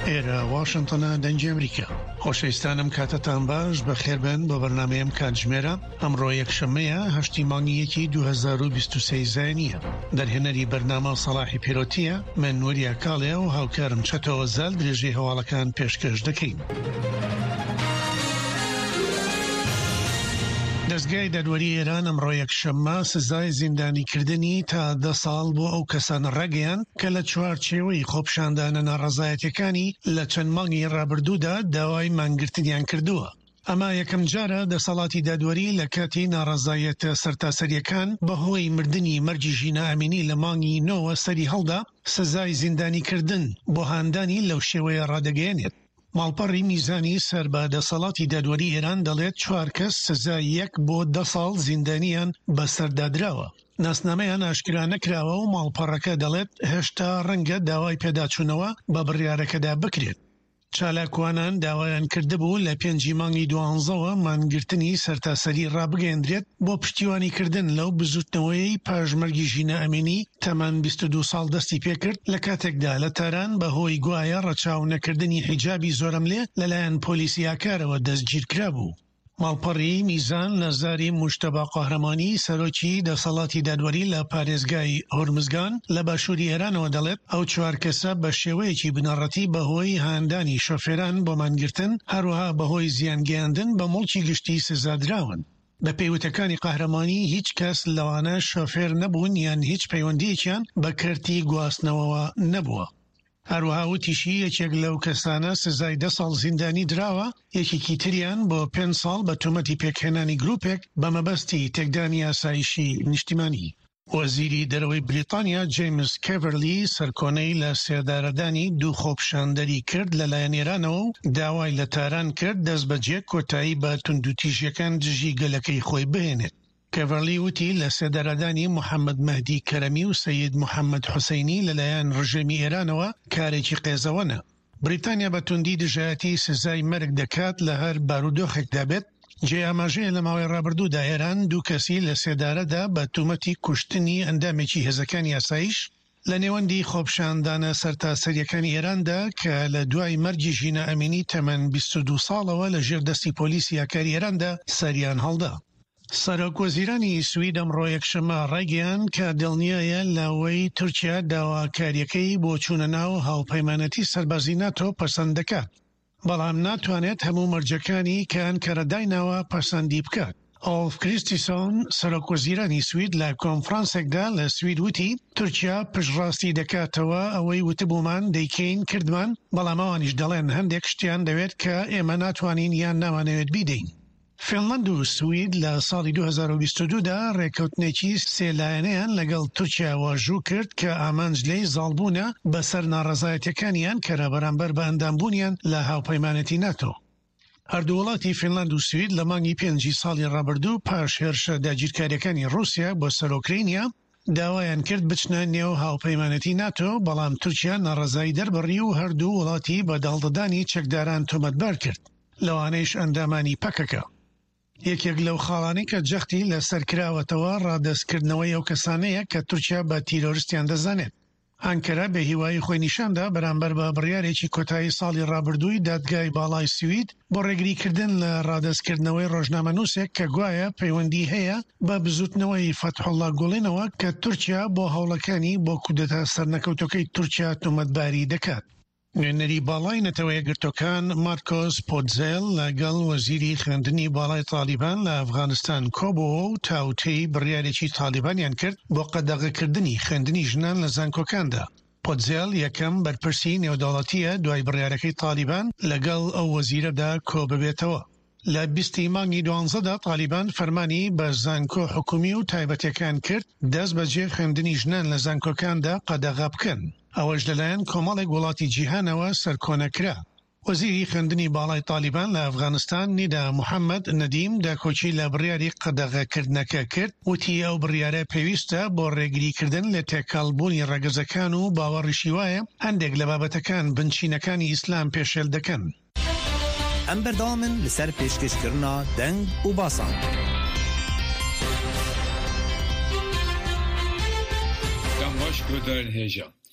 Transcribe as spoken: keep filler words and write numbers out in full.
ئێرە واشنگتنە دەنگی ئەمریکا. خۆشەویستانم کاتتان باش بەخێربن بۆ بەرنامەیەم کاتژمێرە. ئەمڕۆ یەکشەمەیە هەشتی مانگیەکی دوو هەزار و بیست و سێ زاینیە. دەرهێنەری بەرنامە سەلاحی پیرۆتیە، من نووریا کاڵێ و هاوکارم چەتەوە زال درێژەی هەواڵەکان پێشکەش دەکەین. دەستگای دادوەری ئێران ئەمڕۆ یەکشەممە سزای زیندانیکردنی تا دە ساڵ بۆ ئەو کەسان ڕەگەیان کە لە چوارچێوەی خۆپیشاندانە ناڕەزایەتیەکانی لە چەند مانگی ڕابردوودا داوای مانگرتنیان کردووە. ئەمە یەکەم جارە دەسەڵاتی دادوەری لە کاتی ناڕەزایەتە سەرتاسەریەکان بەهۆی مردنی مەرجی ژینە ئەمینی لە مانگی نۆوە سەری هەڵدا سزای زیندانیکردن بۆ هاندانی لەو شێوەیە ڕادەگەیەنێت. ماڵپەڕی میزانی سەر بە دەسەڵاتی دادوەری ئێران دەڵێت چوار کەس سزای یەک بۆ دە ساڵ زیندانیان بەسەردادراوە. ناسنامەیان ئاشکرا نەکراوە و ماڵپەڕەکە دەڵێت هێشتا ڕەنگە داوای پێداچوونەوە بە بڕیارەکەدا بکرێت. چالاکوانان داوایان کردبوو لە پێنجی مانگی دوانزەوە مانگرتنی سەرتاسەری ڕابگەێنرێت بۆ پشتیوانیکردن لەو بزوتنەوەی پاژمەرگی ژینە ئەمینی تەمەن بیست و دوو ساڵ دەستی پێکرد لە کاتێکدا لە تاران بەهۆی گوایە ڕەچاو نەکردنی حیجابی زۆرەملێ لەلایەن پۆلیسی ئاکارەوە دەستگیر کرابوو. ماڵپەڕی میزان نەزاری موشتەبا قەهرەمانی سەرۆکی دەسەڵاتی دادوەری لە پارێزگای هورمزگان لە باشووری ئێرانەوە دەڵێت ئەو چوار کەسە بە شێوەیەکی بنەڕەتی بەهۆی هاندانی شۆفێران بۆ مانگرتن هەروەها بەهۆی زیانگەیاندن بە مڵکی گشتی سزادراون. بە پێیوتەکانی قەهرەمانی هیچ کەس لەوانە شۆفێر نەبوون یان هیچ پەیوەندیەکیان بە کەرتی گواستنەوەوە نەبووە. هەروەها وتیشی یەکێک لەو کەسانە سزای دە ساڵ زیندانی دراوە، یەکێکی تریان بۆ پێنج ساڵ بە تۆمەتی پێکهێنانی گروپێک بە مەبەستی تێکدانی ئاسایشی نیشتیمانی. وەزیری دەرەوەی بریتانیا جیمز کێڤەرلی سەرکۆنەی لە سێدارەدانی دوو خۆپیشاندەری کرد لەلایەن ئێرانەوە و داوای لە تاران کرد دەست بەجێ کۆتایی بە توندوتیژیەکان دژی گەلەکەی خۆی بهێنێت. کێڤەرلی وتی لە سێدارەدانی محەممەد مەهدی کەرەمی و سەید محەممەد حوسەینی لەلایەن ڕژێمی ئێرانەوە کارێکی قێزەوەنە. بریتانیا بە توندی دژایەتی سزای مەرگ دەکات لە هەر بارودۆخێکدا بێت. جێ ئاماژەیە لە ماوەی ڕابردوودا ئێران دوو کەسی لە سێدارەدا بە تومەتی کوشتنی ئەندامێکی هێزەکانی ئاسایش لە نێوەندی خۆپیشاندانە سەرتاسەریەکانی ئێراندا کە لە دوای مەرجی ژینە ئەمینی تەمەن بیست و دوو ساڵەوە لە ژێر دەستی پۆلیسی یاکاری ئێراندا سەریان هەڵدا. سەرۆکوەزیرانی سوید ئەمڕۆ یەکشەممە ڕایگەیان کە دڵنیایە لەوەی تورکیا داواکاریەکەی بۆ چوونە ناو هاوپەیمانەتی سەربازی ناتۆ پەسەند دەکات، بەڵام ناتوانێت هەموو مەرجەکانی کە ئەنکەرە دایناوە پەسەندی بکات. ئۆلف کریستیسۆن سەرۆکوەزیرانی سوید لە کۆنفرانسێکدا لە سوید وتی تورکیا پشتڕاستی دەکاتەوە ئەوەی وتبوومان دەیکەین کردمان، بەڵام ئەوانیش دەڵێن هەندێک شتیان دەوێت کە ئێمە ناتوانین یان نامانەوێت بیدەین. فینلاند و سوید لە ساڵی دوو هەزار و بیست و دوودا ڕێکەوتنێکی سێلایەنەیان لەگەڵ تورکیا واژوو کرد کە ئامانج لێی زاڵبوونە بەسەر ناڕەزایەتیەکانیان کە بەرامبەر بە ئەندامبوونیان لە هاوپەیمانەتی ناتۆ. هەردوو وڵاتی فینلاند و سوید لە مانگی پێنجی ساڵی ڕابردوو پاش هێرشە داگیرکاریەکانی رووسیا بۆ سەرۆکرینیا داوایان کرد بچنە نێو هاوپەیمانەتی ناتۆ، بەڵام تورکیا ناڕەزایی دەربڕی و هەردوو وڵاتی بە داڵدەدانی چەکداران تۆمەتبار کرد، لەوانەیش ئەندامانی پەکەکە. یەکێک لەو خاڵانی کە جەختی لە سەرکراوەتەوە ڕادەستکردنەوەی ئەو کەسانەیە کە تورکیا بە تیرۆریستیان دەزانێت. ئەنکەرە بە هیوای خۆی نیشاندا بەرامبەر بە بڕیارێکی کۆتایی ساڵی ڕابردووی دادگای باڵای سوید بۆ ڕێگریکردن لە ڕادەستکردنەوەی ڕۆژنامەنووسێک کە گوایە پەیوەندی هەیە بە بزوتنەوەی فەتحوڵڵا گوڵینەوە کە تورکیا بۆ هەوڵەکانی بۆ کودەتا سەرنەکەوتەکەی تورکیا تۆمەتباری دەکات. نوێنەری باڵای نەتەوە یەکگرتوەکان مارکۆس پۆتزێل لەگەڵ وەزیری خوێندنی باڵای تالیبان لە ئەفغانستان کۆبووە و تاوتەی بڕیارێکی تالیبانیان کرد بۆ قەدەغەکردنی خوێندنی ژنان لە زانکۆکاندا. پۆتزێل یەکەم بەرپرسی نێودەوڵەتیە دوای بڕیارەکەی تالیبان لەگەڵ ئەو وەزیرەدا کۆ ببێتەوە. لە بیستی مانگی دوانزەدا تالیبان فەرمانی بە زانکۆ حکومی و تایبەتیەکان کرد دەست بەجێ خوێندنی ژنان لە زانکۆکاندا قەدەغە بکەن. ئەوەش لەلایەن کۆمەڵێک وڵاتی جیهانەوە سەرکۆنەکرا. وەزیری خوێندنی باڵای تالیبان لە ئەفغانستان نیدا محەممەد نەدیم داکۆچی لە بڕیاری قەدەغەکردنەکە کرد، وتی ئەو بڕیارە پێویستە بۆ ڕێگریکردن لە تێکەڵبوونی ڕەگەزەکان و باوەڕیشی وایە هەندێک لە بابەتەکان بنچینەکانی ئیسلام پێشێل دەکەن. ئەم بەردەوامن لەسەر پێشکەشکردنا دەنگ و باسان. دەمەشق و دەرەنهێژە